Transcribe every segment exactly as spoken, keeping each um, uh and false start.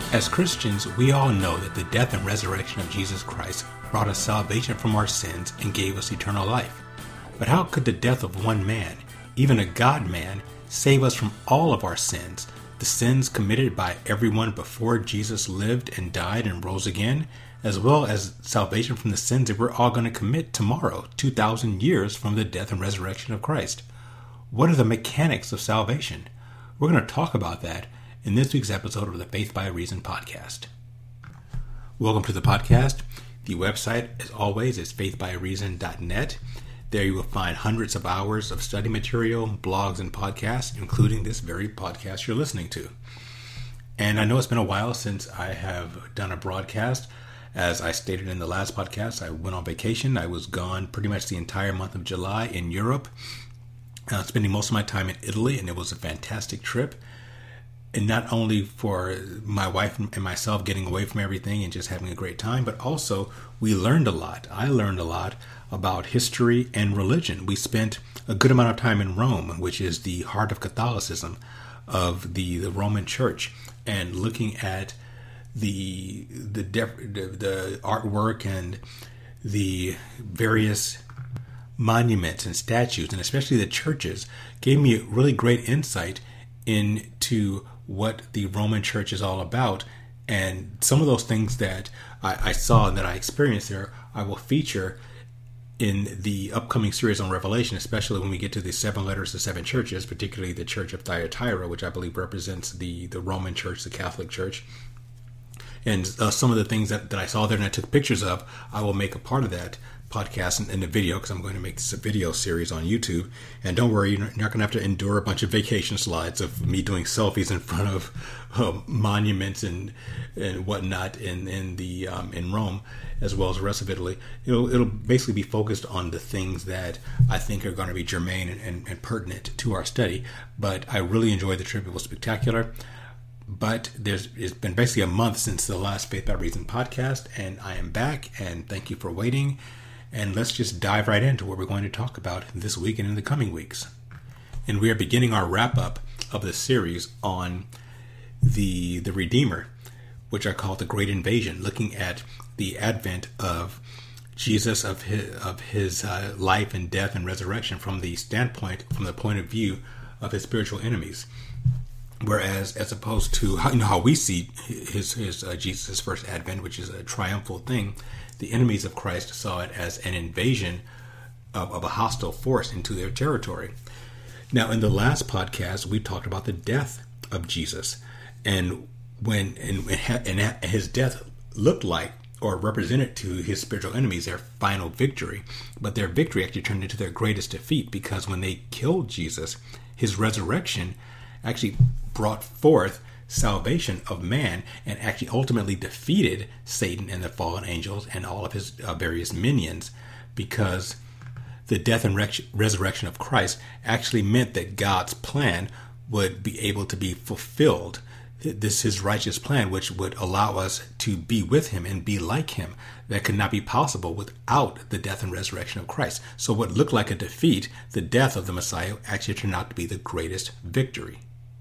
As Christians, we all know that the death and resurrection of Jesus Christ brought us salvation from our sins and gave us eternal life. But how could the death of one man, even a God-man, save us from all of our sins, the sins committed by everyone before Jesus lived and died and rose again, as well as salvation from the sins that we're all going to commit tomorrow, two thousand years from the death and resurrection of Christ? What are the mechanics of salvation? We're going to talk about that in this week's episode of the Faith by Reason podcast. Welcome to the podcast. The website, as always, is faith by reason dot net. There you will find hundreds of hours of study material, blogs, and podcasts, including this very podcast you're listening to. And I know it's been a while since I have done a broadcast. As I stated in the last podcast, I went on vacation. I was gone pretty much the entire month of July in Europe, uh, spending most of my time in Italy, and it was a fantastic trip. And not only for my wife and myself getting away from everything and just having a great time, but also we learned a lot. I learned a lot about history and religion. We spent a good amount of time in Rome, which is the heart of Catholicism, of the, the Roman Church, and looking at the the, def- the the artwork and the various monuments and statues, and especially the churches, gave me a really great insight into what the Roman Church is all about. And some of those things that I, I saw and that I experienced there, I will feature in the upcoming series on Revelation, especially when we get to the seven letters to seven churches, particularly the Church of Thyatira, which I believe represents the, the Roman Church, the Catholic Church. And uh, some of the things that, that I saw there and I took pictures of, I will make a part of that podcast in, in the video, because I'm going to make this a video series on YouTube. And don't worry, you're not going to have to endure a bunch of vacation slides of me doing selfies in front of uh, monuments and and whatnot in in the um, in Rome, as well as the rest of Italy. It'll it'll basically be focused on the things that I think are going to be germane and, and, and pertinent to our study. But I really enjoyed the trip. It was spectacular. But there's it's been basically a month since the last Faith by Reason podcast, and I am back, and thank you for waiting. And let's just dive right into what we're going to talk about this week and in the coming weeks. And we are beginning our wrap-up of the series on the the Redeemer, which I call the Great Invasion, looking at the advent of Jesus, of his, of his uh, life and death and resurrection from the standpoint, from the point of view of his spiritual enemies. Whereas, as opposed to how, you know, how we see his, his uh, Jesus' first advent, which is a triumphal thing, the enemies of Christ saw it as an invasion of, of a hostile force into their territory. Now, in the last podcast, we talked about the death of Jesus, and when and, and his death looked like or represented to his spiritual enemies their final victory, but their victory actually turned into their greatest defeat, because when they killed Jesus, his resurrection actually brought forth salvation of man and actually ultimately defeated Satan and the fallen angels and all of his uh, various minions, because the death and re- resurrection of Christ actually meant that God's plan would be able to be fulfilled. This his righteous plan, which would allow us to be with him and be like him. That could not be possible without the death and resurrection of Christ. So what looked like a defeat, the death of the Messiah, actually turned out to be the greatest victory.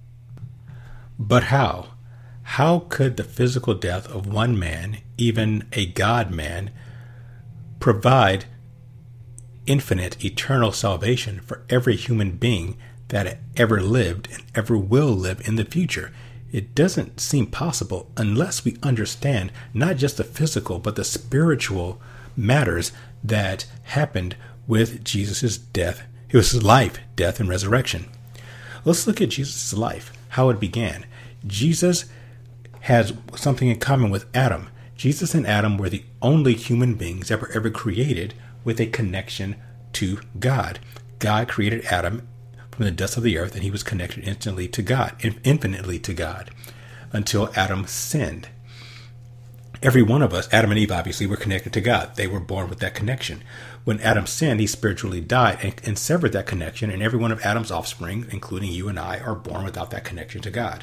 But how? How could the physical death of one man, even a God-man, provide infinite, eternal salvation for every human being that ever lived and ever will live in the future? It doesn't seem possible unless we understand not just the physical, but the spiritual matters that happened with Jesus' death. It was his life, death, and resurrection. Let's look at Jesus' life, how it began. Jesus has something in common with Adam. Jesus and Adam were the only human beings ever ever created with a connection to God. God created Adam from the dust of the earth, and he was connected instantly to God, infinitely to God, until Adam sinned. Every one of us, Adam and Eve obviously, were connected to God. They were born with that connection. When Adam sinned, he spiritually died and, and severed that connection, and every one of Adam's offspring, including you and I, are born without that connection to God.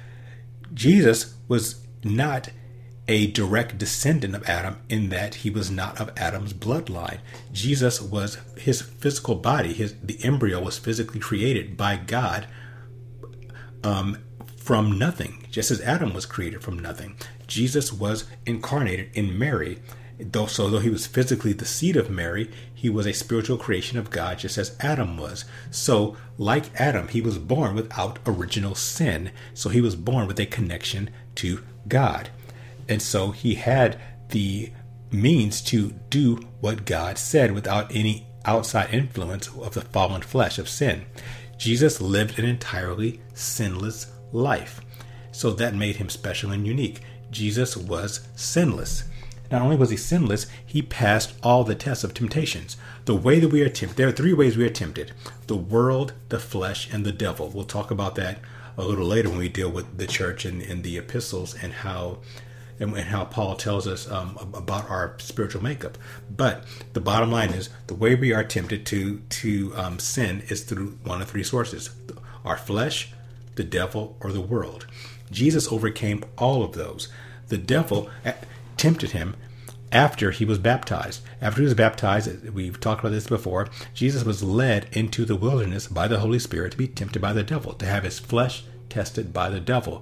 Jesus was not a direct descendant of Adam in that he was not of Adam's bloodline. Jesus was his physical body. His the embryo was physically created by God um, from nothing. just as Adam was created from nothing. Jesus was incarnated in Mary. Though, so though he was physically the seed of Mary, he was a spiritual creation of God, just as Adam was. So, like Adam, he was born without original sin. So he was born with a connection to God. And so he had the means to do what God said without any outside influence of the fallen flesh of sin. Jesus lived an entirely sinless life. So that made him special and unique. Jesus was sinless. Not only was he sinless, he passed all the tests of temptations. The way that we are tempted, there are three ways we are tempted: the world, the flesh, and the devil. We'll talk about that a little later when we deal with the church and, and the epistles and how and, and how Paul tells us um, about our spiritual makeup. But the bottom line is, the way we are tempted to, to um, sin is through one of three sources: our flesh, the devil, or the world. Jesus overcame all of those. The devil tempted him after he was baptized. After he was baptized, we've talked about this before, Jesus was led into the wilderness by the Holy Spirit to be tempted by the devil, to have his flesh tested by the devil.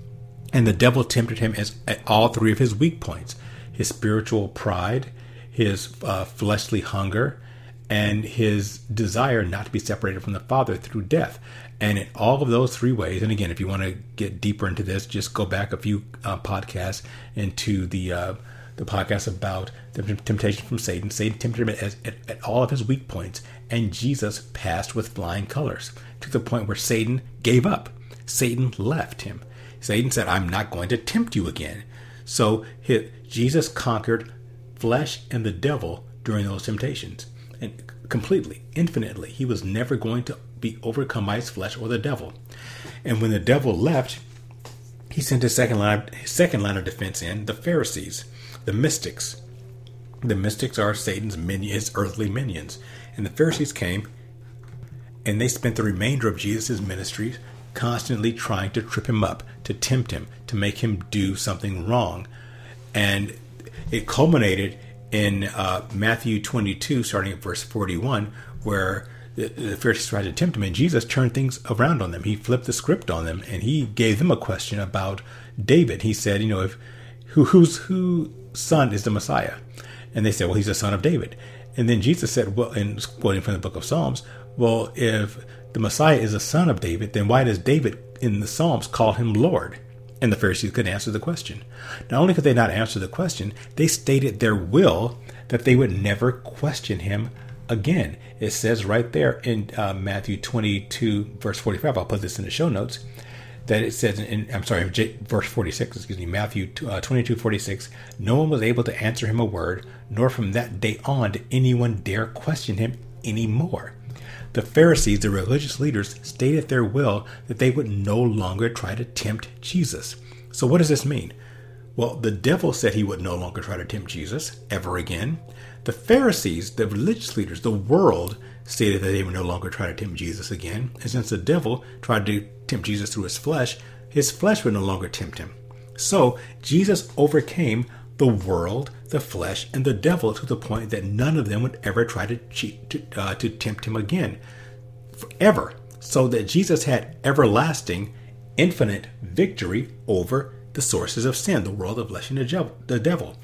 And the devil tempted him as, at all three of his weak points: his spiritual pride, his uh, fleshly hunger, and his desire not to be separated from the Father through death. And in all of those three ways, and again, if you want to get deeper into this, just go back a few uh, podcasts into the uh, the podcast about the temptation from Satan. Satan tempted him at, at, at all of his weak points, and Jesus passed with flying colors, to the point where Satan gave up. Satan left him. Satan said, "I'm not going to tempt you again." So his, Jesus conquered flesh and the devil during those temptations, and completely, infinitely. He was never going to be overcome by his flesh or the devil. And when the devil left, he sent his second line, his second line of defense in, the Pharisees, the mystics. The mystics are Satan's minions, earthly minions. And the Pharisees came, and they spent the remainder of Jesus' ministry constantly trying to trip him up, to tempt him, to make him do something wrong. And it culminated in uh, Matthew twenty-two, starting at verse forty-one, where the, the Pharisees tried to tempt him, and Jesus turned things around on them. He flipped the script on them, and he gave them a question about David. He said, you know, if who whose whose son is the Messiah? And they said, well, he's the son of David. And then Jesus said, well, and quoting from the book of Psalms, well, if the Messiah is a son of David, then why does David in the Psalms call him Lord? And the Pharisees couldn't answer the question. Not only could they not answer the question, they stated their will that they would never question him again. It says right there in uh, Matthew twenty-two, verse forty-five, I'll put this in the show notes, that it says, in, I'm sorry, verse forty-six, excuse me, Matthew twenty-two, forty-six, no one was able to answer him a word, nor from that day on did anyone dare question him anymore. The Pharisees, the religious leaders, stated their will that they would no longer try to tempt Jesus. So what does this mean? Well, the devil said he would no longer try to tempt Jesus ever again. The Pharisees, the religious leaders, the world, stated that they would no longer try to tempt Jesus again. And since the devil tried to tempt Jesus through his flesh, his flesh would no longer tempt him. So Jesus overcame the world, the flesh, and the devil to the point that none of them would ever try to cheat, to, uh, to tempt him again, forever. So that Jesus had everlasting, infinite victory over the sources of sin, the world, the flesh, and the devil.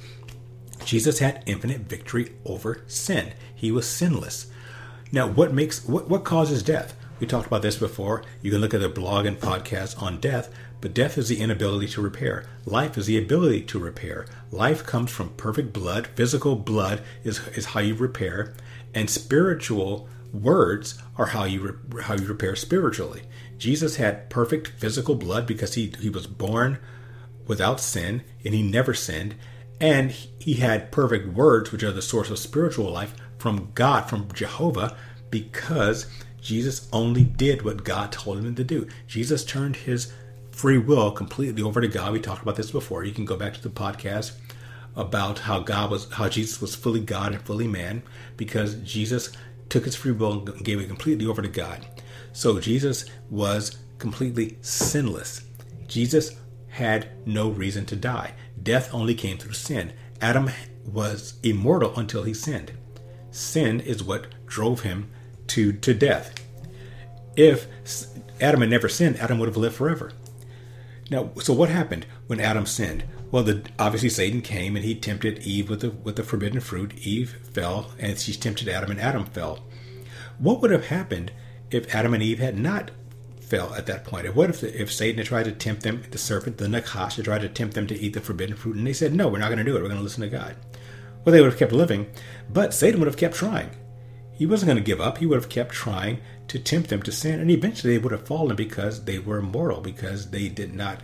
Jesus had infinite victory over sin. He was sinless. Now, what makes what, what causes death? We talked about this before. You can look at the blog and podcast on death, but death is the inability to repair. Life is the ability to repair. Life comes from perfect blood. Physical blood is, is how you repair, and spiritual words are how you re, how you repair spiritually. Jesus had perfect physical blood because he, he was born without sin, and he never sinned. And he had perfect words, which are the source of spiritual life, from God, from Jehovah, because Jesus only did what God told him to do. Jesus turned his free will completely over to God. We talked about this before. You can go back to the podcast about how God was, how Jesus was fully God and fully man, because Jesus took his free will and gave it completely over to God. So Jesus was completely sinless. Jesus had no reason to die. Death only came through sin. Adam was immortal until he sinned. Sin is what drove him to, to death. If Adam had never sinned, Adam would have lived forever. Now, so what happened when Adam sinned? Well, the, obviously Satan came and he tempted Eve with the with the forbidden fruit. Eve fell, and she tempted Adam, and Adam fell. What would have happened if Adam and Eve had not fell at that point? What if if Satan had tried to tempt them, the serpent, the Nakash, had tried to tempt them to eat the forbidden fruit, and they said, no, we're not going to do it. We're going to listen to God. Well, they would have kept living, but Satan would have kept trying. He wasn't going to give up. He would have kept trying to tempt them to sin, and eventually they would have fallen because they were mortal, because they did not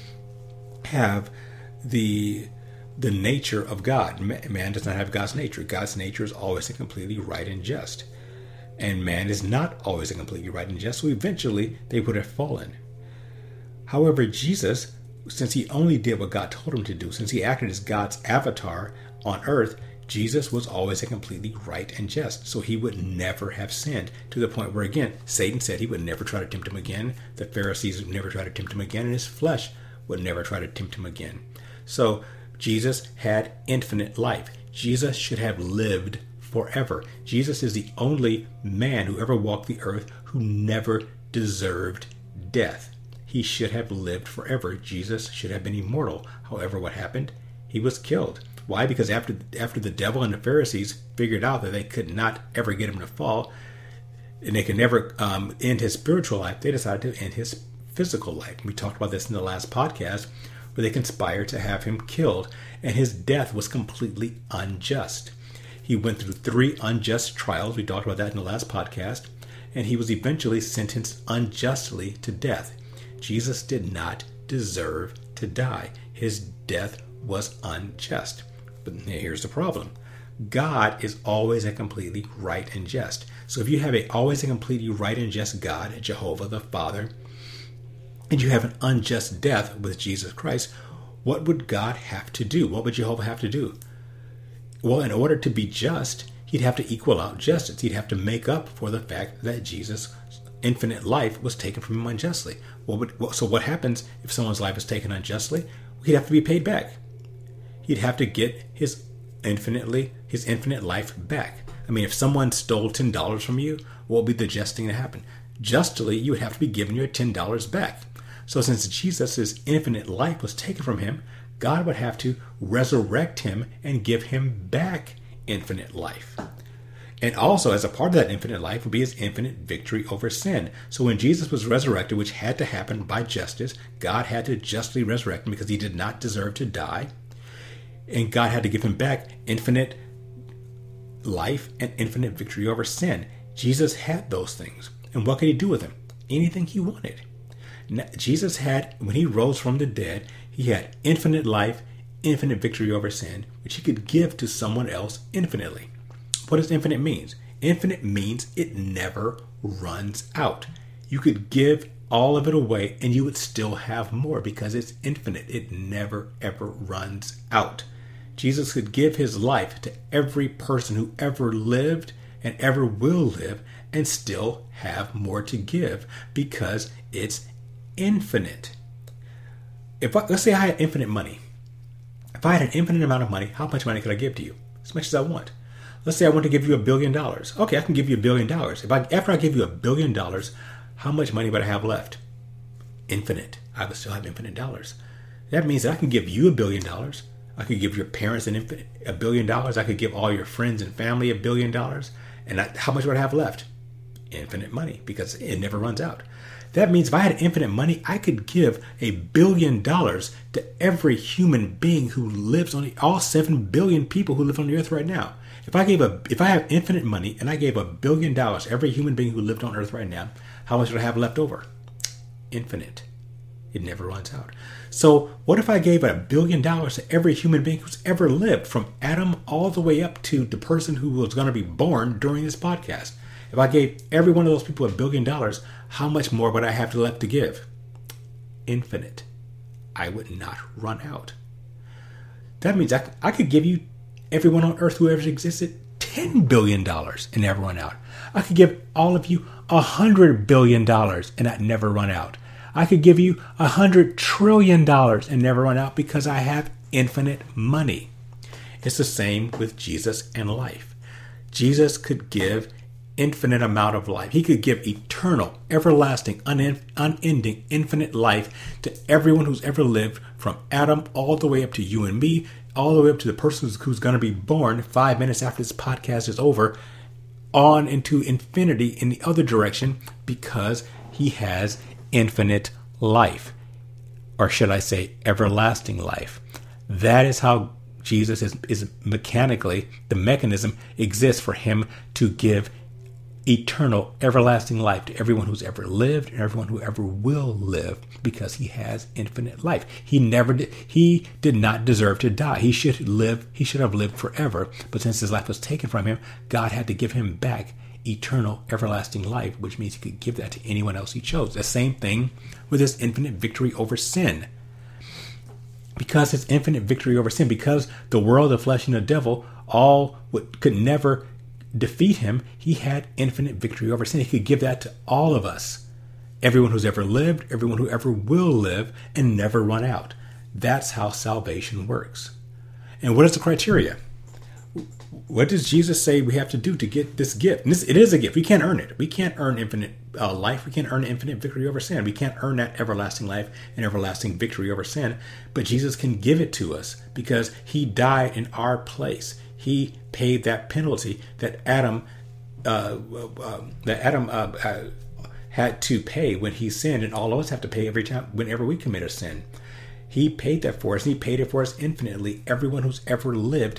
have the the nature of God. Man does not have God's nature. God's nature is always and completely right and just. And man is not always and completely right and just, so eventually they would have fallen. However, Jesus, since he only did what God told him to do, since he acted as God's avatar on earth, Jesus was always and completely right and just, so he would never have sinned, to the point where, again, Satan said he would never try to tempt him again, the Pharisees would never try to tempt him again, and his flesh would never try to tempt him again. So Jesus had infinite life. Jesus should have lived forever. Jesus is the only man who ever walked the earth who never deserved death. He should have lived forever. Jesus should have been immortal. However, what happened? He was killed. Why? Because after after the devil and the Pharisees figured out that they could not ever get him to fall, and they could never um, end his spiritual life, they decided to end his physical life. We talked about this in the last podcast, where they conspired to have him killed, and his death was completely unjust. He went through three unjust trials. We talked about that in the last podcast, and he was eventually sentenced unjustly to death. Jesus did not deserve to die. His death was unjust. But here's the problem. God is always and completely right and just. So if you have a always and completely right and just God, Jehovah the Father, and you have an unjust death with Jesus Christ, what would God have to do? What would Jehovah have to do? Well, in order to be just, he'd have to equal out justice. He'd have to make up for the fact that Jesus' infinite life was taken from him unjustly. What would, so what happens if someone's life is taken unjustly? He'd have to be paid back. He'd have to get his infinitely his infinite life back. I mean, if someone stole ten dollars from you, what would be the just thing to happen? Justly, you would have to be given your ten dollars back. So since Jesus' infinite life was taken from him, God would have to resurrect him and give him back infinite life. And also, as a part of that infinite life, would be his infinite victory over sin. So when Jesus was resurrected, which had to happen by justice, God had to justly resurrect him because he did not deserve to die. And God had to give him back infinite life and infinite victory over sin. Jesus had those things. And what could he do with them? Anything he wanted. Now, Jesus had, when he rose from the dead, he had infinite life, infinite victory over sin, which he could give to someone else infinitely. What does infinite mean? Infinite means it never runs out. You could give all of it away and you would still have more because it's infinite. It never, ever runs out. Jesus could give his life to every person who ever lived and ever will live and still have more to give because it's infinite. If I, let's say I had infinite money. If I had an infinite amount of money, how much money could I give to you? As much as I want. Let's say I want to give you a billion dollars. Okay, I can give you a billion dollars. If I, after I give you a billion dollars, how much money would I have left? Infinite. I would still have infinite dollars. That means that I can give you a billion dollars. I could give your parents an infinite, a billion dollars. I could give all your friends and family a billion dollars. And I, how much would I have left? Infinite money, because it never runs out. That means if I had infinite money, I could give a billion dollars to every human being who lives on the, all seven billion people who live on the earth right now. If I gave a, if I have infinite money and I gave a billion dollars to every human being who lived on earth right now, how much would I have left over? Infinite. It never runs out. So what if I gave a billion dollars to every human being who's ever lived, from Adam all the way up to the person who was going to be born during this podcast? If I gave every one of those people a billion dollars, how much more would I have left to give? Infinite. I would not run out. That means I, I could give you everyone on earth who ever existed ten billion dollars and never run out. I could give all of you one hundred billion dollars and I'd never run out. I could give you one hundred trillion dollars and never run out because I have infinite money. It's the same with Jesus and life. Jesus could give infinite amount of life. He could give eternal, everlasting, un- unending, infinite life to everyone who's ever lived, from Adam all the way up to you and me, all the way up to the person who's, who's going to be born five minutes after this podcast is over, on into infinity in the other direction, because he has infinite life. Or should I say everlasting life. That is how Jesus is, is mechanically, the mechanism exists for him to give eternal, everlasting life to everyone who's ever lived and everyone who ever will live, because he has infinite life. He never did, he did not deserve to die. He should live, he should have lived forever. But since his life was taken from him, God had to give him back eternal, everlasting life, which means he could give that to anyone else he chose. The same thing with his infinite victory over sin. Because his infinite victory over sin, because the world, the flesh, and the devil all would, could never defeat him, he had infinite victory over sin. He could give that to all of us. Everyone who's ever lived, everyone who ever will live, and never run out. That's how salvation works. And what is the criteria? What does Jesus say we have to do to get this gift? And this, it is a gift. We can't earn it. We can't earn infinite uh, life. We can't earn infinite victory over sin. We can't earn that everlasting life and everlasting victory over sin. But Jesus can give it to us because he died in our place. He paid that penalty that Adam uh, uh, that Adam uh, uh, had to pay when he sinned, and all of us have to pay every time whenever we commit a sin. He paid that for us, and he paid it for us infinitely. Everyone who's ever lived,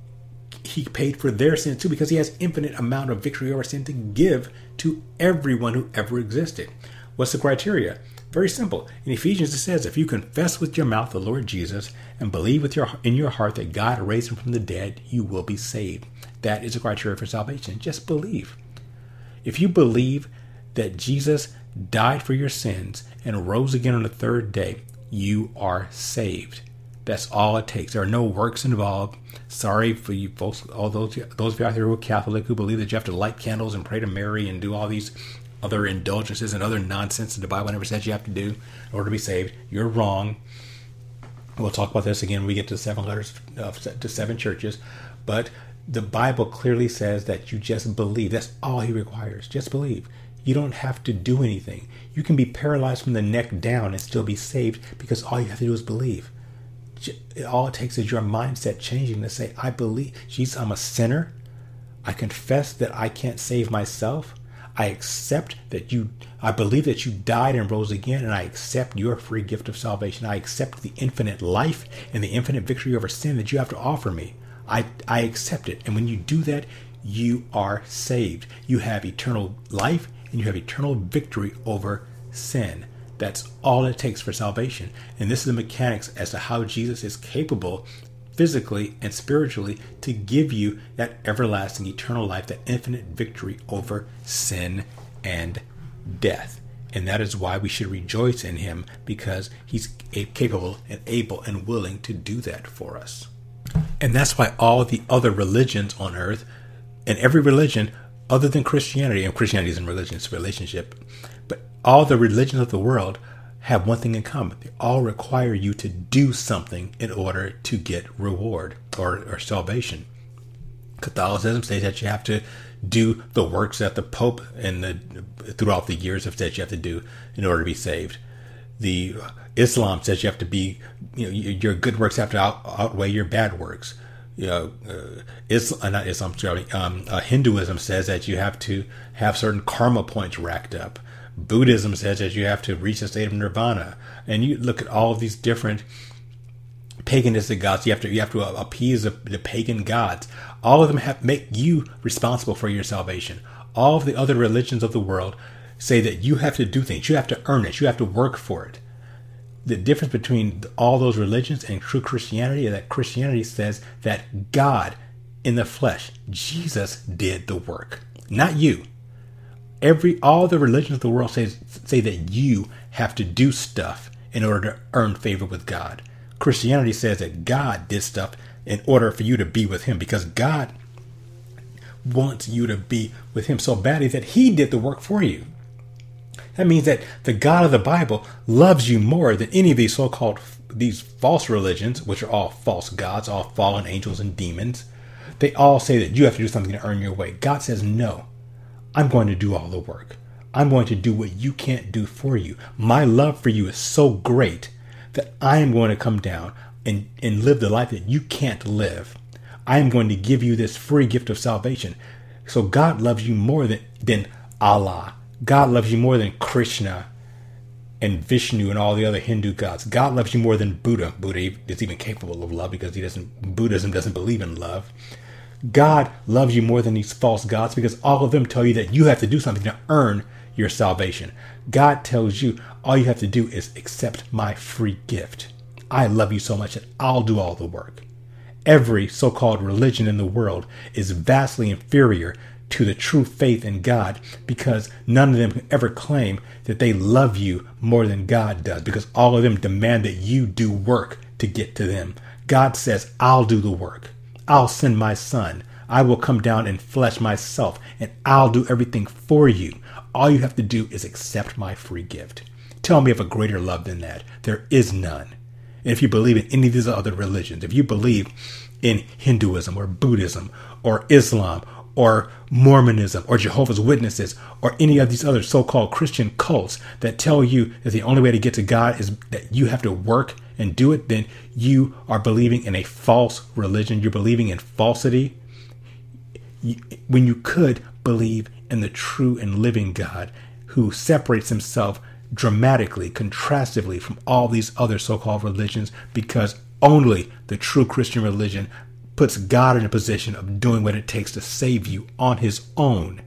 he paid for their sins too, because he has infinite amount of victory over sin to give to everyone who ever existed. What's the criteria? Very simple. In Ephesians it says, if you confess with your mouth the Lord Jesus and believe with your in your heart that God raised him from the dead, you will be saved. That is the criteria for salvation. Just believe. If you believe that Jesus died for your sins and rose again on the third day, you are saved. That's all it takes. There are no works involved. Sorry for you folks, all those those of you out there who are Catholic, who believe that you have to light candles and pray to Mary and do all these other indulgences and other nonsense that the Bible never says you have to do in order to be saved. You're wrong. We'll talk about this again when we get to seven letters uh, to seven churches. But the Bible clearly says that you just believe. That's all he requires. Just believe. You don't have to do anything. You can be paralyzed from the neck down and still be saved, because all you have to do is believe. All it takes is your mindset changing to say, I believe, Jesus, I'm a sinner. I confess that I can't save myself. I accept that you, I believe that you died and rose again, and I accept your free gift of salvation. I accept the infinite life and the infinite victory over sin that you have to offer me. I, I accept it. And when you do that, you are saved. You have eternal life and you have eternal victory over sin. That's all it takes for salvation. And this is the mechanics as to how Jesus is capable physically and spiritually to give you that everlasting eternal life, that infinite victory over sin and death. And that is why we should rejoice in him, because he's capable and able and willing to do that for us. And that's why all the other religions on earth, and every religion other than Christianity, and Christianity isn't religion, it's a relationship, but all the religions of the world have one thing in common. They all require you to do something in order to get reward or, or salvation. Catholicism says that you have to do the works that the Pope and the throughout the years have said you have to do in order to be saved. The Islam says you have to be, you know, your good works have to out, outweigh your bad works. You know, uh, Islam, not Islam, sorry, um, uh, Hinduism says that you have to have certain karma points racked up. Buddhism says that you have to reach a state of nirvana. And you look at all of these different paganistic gods. You have to you have to appease the, the pagan gods. All of them have make you responsible for your salvation. All of the other religions of the world say that you have to do things. You have to earn it. You have to work for it. The difference between all those religions and true Christianity is that Christianity says that God in the flesh, Jesus, did the work, not you. Every all the religions of the world says say that you have to do stuff in order to earn favor with God. Christianity says that God did stuff in order for you to be with him, because God wants you to be with him so badly that he did the work for you. That means that the God of the Bible loves you more than any of these so-called these false religions, which are all false gods, all fallen angels and demons. They all say that you have to do something to earn your way. God says, no, I'm going to do all the work. I'm going to do what you can't do for you. My love for you is so great that I am going to come down and, and live the life that you can't live. I am going to give you this free gift of salvation. So God loves you more than, than Allah. God loves you more than Krishna and Vishnu and all the other Hindu gods. God loves you more than Buddha. Buddha is even capable of love because he doesn't, Buddhism doesn't believe in love. God loves you more than these false gods because all of them tell you that you have to do something to earn your salvation. God tells you all you have to do is accept my free gift. I love you so much that I'll do all the work. Every so-called religion in the world is vastly inferior to the true faith in God because none of them can ever claim that they love you more than God does, because all of them demand that you do work to get to them. God says, I'll do the work. I'll send my son. I will come down in flesh myself and I'll do everything for you. All you have to do is accept my free gift. Tell me of a greater love than that. There is none. And if you believe in any of these other religions, if you believe in Hinduism or Buddhism or Islam or Mormonism or Jehovah's Witnesses or any of these other so-called Christian cults that tell you that the only way to get to God is that you have to work and do it, then you are believing in a false religion. You're believing in falsity when you could believe in the true and living God who separates himself dramatically, contrastively from all these other so-called religions, because only the true Christian religion puts God in a position of doing what it takes to save you on his own.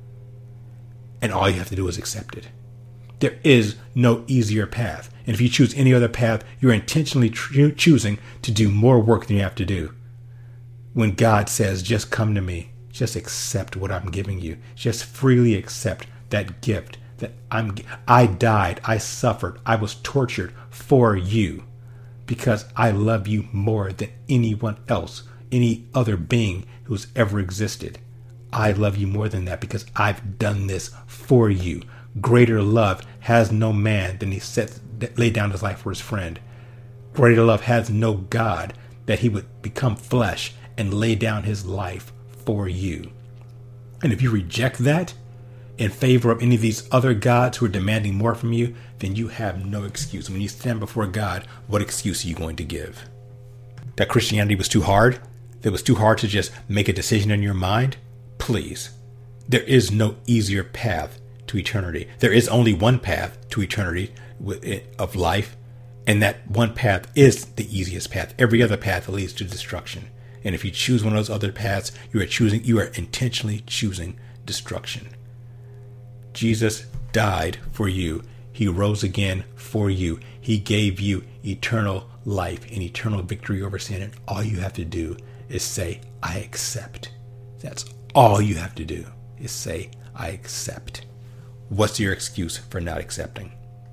And all you have to do is accept it. There is no easier path. And if you choose any other path, you're intentionally tr- choosing to do more work than you have to do. When God says, just come to me, just accept what I'm giving you. Just freely accept that gift that I'm, I died, I suffered, I was tortured for you because I love you more than anyone else, any other being who's ever existed. I love you more than that because I've done this for you. Greater love has no man than he set, laid down his life for his friend. Greater love has no God that he would become flesh and lay down his life for you. And if you reject that in favor of any of these other gods who are demanding more from you, then you have no excuse. When you stand before God, what excuse are you going to give? That Christianity was too hard? That it was too hard to just make a decision in your mind? Please. There is no easier path to eternity. There is only one path to eternity of life, and that one path is the easiest path. Every other path leads to destruction. And if you choose one of those other paths, you are choosing, you are intentionally choosing destruction. Jesus died for you. He rose again for you. He gave you eternal life and eternal victory over sin. And all you have to do is say, I accept. That's all you have to do is say, I accept. What's your excuse for not accepting?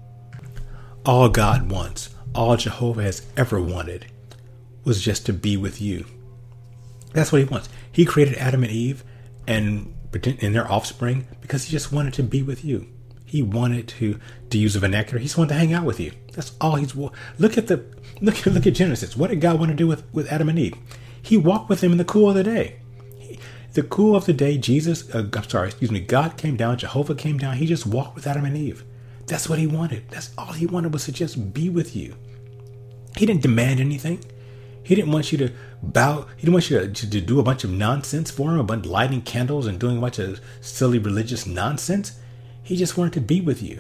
All God wants, all Jehovah has ever wanted, was just to be with you. That's what he wants. He created Adam and Eve and and their offspring because he just wanted to be with you. He wanted to, to use a vernacular, he just wanted to hang out with you. That's all he's. Look at the look. Look at Genesis. What did God want to do with, with Adam and Eve? He walked with them in the cool of the day. He, the cool of the day, Jesus. Uh, I'm sorry. Excuse me. God came down. Jehovah came down. He just walked with Adam and Eve. That's what he wanted. That's all he wanted, was to just be with you. He didn't demand anything. He didn't want you to bow. He didn't want you to, to, to do a bunch of nonsense for him, a bunch of lighting candles and doing a bunch of silly religious nonsense. He just wanted to be with you.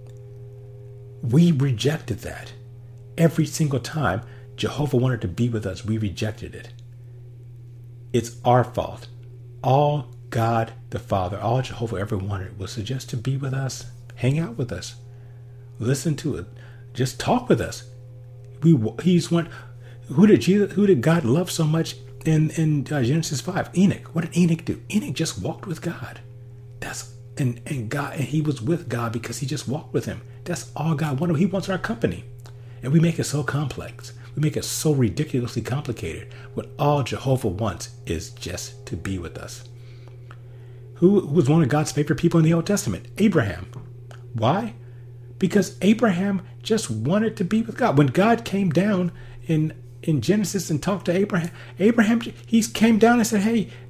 We rejected that. Every single time Jehovah wanted to be with us, we rejected it. It's our fault. All God the Father, all Jehovah ever wanted was to just to be with us, hang out with us, listen to it, just talk with us. We He's one. Who did Jesus, who did God love so much in in uh, Genesis five? Enoch. What did Enoch do? Enoch just walked with God. That's and and God and he was with God because he just walked with him. That's all God wanted. He wants our company, and we make it so complex. We make it so ridiculously complicated. What all Jehovah wants is just to be with us. Who, who was one of God's favorite people in the Old Testament? Abraham. Why? Because Abraham just wanted to be with God. When God came down in in Genesis and talked to Abraham, Abraham, he came down and said, hey,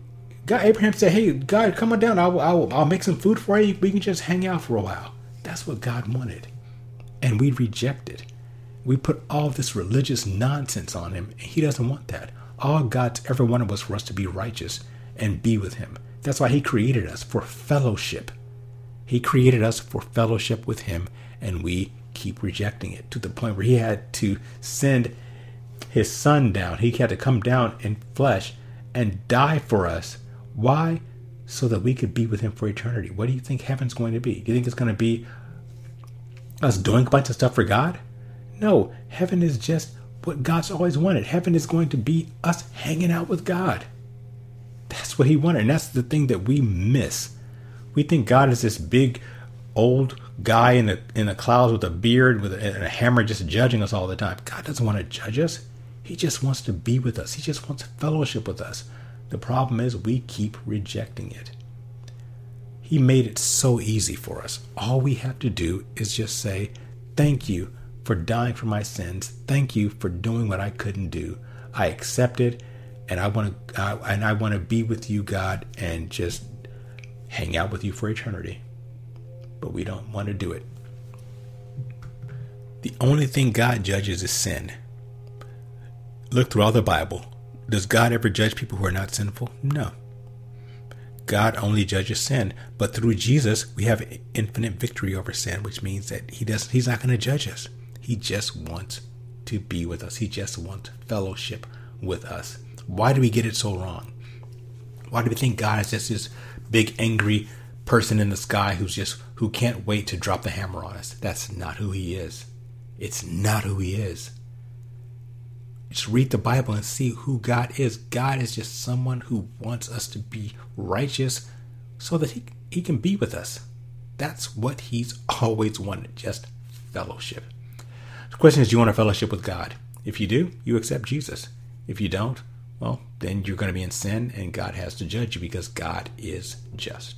God, Abraham said, hey, God, come on down. I'll, I'll, I'll make some food for you. We can just hang out for a while. That's what God wanted. And we rejected. We put all this religious nonsense on him. And he doesn't want that. All God's ever wanted was for us to be righteous and be with him. That's why he created us, for fellowship. He created us for fellowship with him, and we keep rejecting it to the point where he had to send his son down. He had to come down in flesh and die for us. Why? So that we could be with him for eternity. What do you think heaven's going to be? Do you think it's going to be us doing a bunch of stuff for God? No, heaven is just what God's always wanted. Heaven is going to be us hanging out with God. That's what he wanted. And that's the thing that we miss. We think God is this big old guy in the in the clouds with a beard with a, and a hammer just judging us all the time. God doesn't want to judge us. He just wants to be with us. He just wants fellowship with us. The problem is we keep rejecting it. He made it so easy for us. All we have to do is just say, thank you for dying for my sins. Thank you for doing what I couldn't do. I accept it, and I want to uh, and I want to be with you, God, and just hang out with you for eternity. But we don't want to do it. The only thing God judges is sin. Look through all the Bible. Does God ever judge people who are not sinful? No. God only judges sin, but through Jesus we have infinite victory over sin, which means that he does he's not going to judge us. He just wants to be with us. He just wants fellowship with us. Why do we get it so wrong? Why do we think God is just this big angry person in the sky who's just who can't wait to drop the hammer on us? That's not who he is. It's not who he is. Just read the Bible and see who God is. God is just someone who wants us to be righteous so that he, he can be with us. That's what he's always wanted, just fellowship. The question is, do you want a fellowship with God? If you do, you accept Jesus. If you don't, well, then you're going to be in sin and God has to judge you because God is just.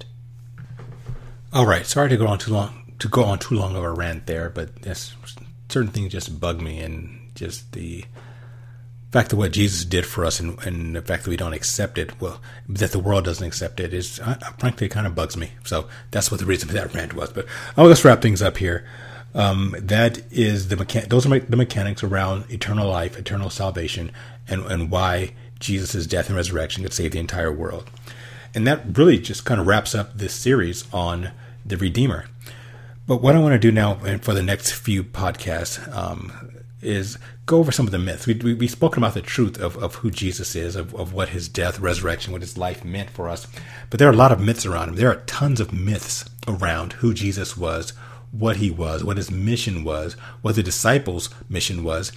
All right, sorry to go on too long to go on too long of a rant there, but this, certain things just bug me, and just the fact that what Jesus did for us and, and the fact that we don't accept it, well, that the world doesn't accept it, is uh, frankly kind of bugs me. So that's what the reason for that rant was. But oh, let's wrap things up here. Um, that is the mechan- those are me- the mechanics around eternal life, eternal salvation, and, and why Jesus' death and resurrection could save the entire world. And that really just kind of wraps up this series on the Redeemer. But what I want to do now and for the next few podcasts um, is go over some of the myths. We, we, we've spoken about the truth of, of who Jesus is, of, of what his death, resurrection, what his life meant for us. But there are a lot of myths around him. There are tons of myths around who Jesus was, what he was, what his mission was, what the disciples' mission was.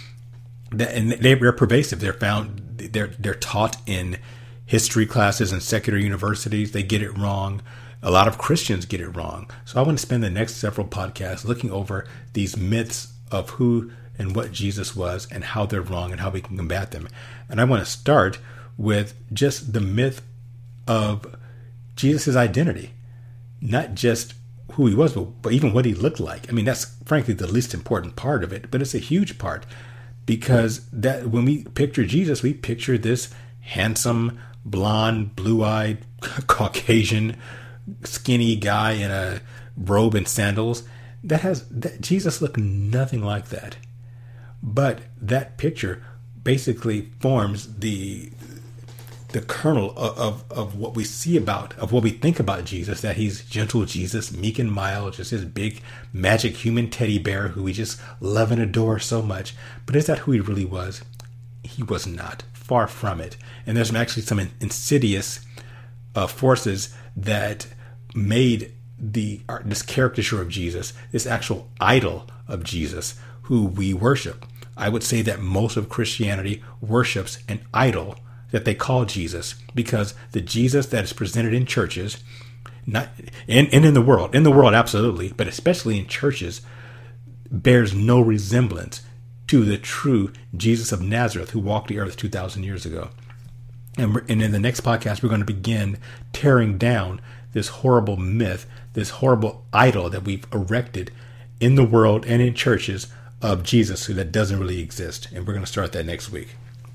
And they're pervasive. They're found, they're, they're taught in history classes and secular universities. They get it wrong. A lot of Christians get it wrong. So I want to spend the next several podcasts looking over these myths of who and what Jesus was and how they're wrong and how we can combat them. And I want to start with just the myth of Jesus' identity, not just who he was, but, but even what he looked like. I mean, that's frankly the least important part of it, but it's a huge part, because that when we picture Jesus, we picture this handsome, blonde, blue-eyed, Caucasian, skinny guy in a robe and sandals. That has that, Jesus looked nothing like that. But that picture basically forms the the kernel of, of, of what we see about, of what we think about Jesus, that he's gentle Jesus, meek and mild, just his big magic human teddy bear who we just love and adore so much. But is that who he really was? He was not. Far from it. And there's actually some insidious uh, forces that made the uh, this caricature of Jesus, this actual idol of Jesus, who we worship. I would say that most of Christianity worships an idol that they call Jesus, because the Jesus that is presented in churches, not and, and in the world, in the world absolutely, but especially in churches, bears no resemblance to the true Jesus of Nazareth who walked the earth two thousand years ago. And, and in the next podcast, we're going to begin tearing down this horrible myth, this horrible idol that we've erected in the world and in churches of Jesus that doesn't really exist. And we're going to start that next week.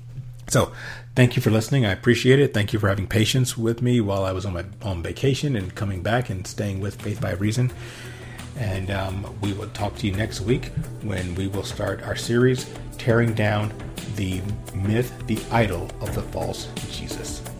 So thank you for listening. I appreciate it. Thank you for having patience with me while I was on my on vacation and coming back and staying with Faith by Reason. And um, we will talk to you next week when we will start our series, Tearing Down the Myth, the Idol of the False Jesus.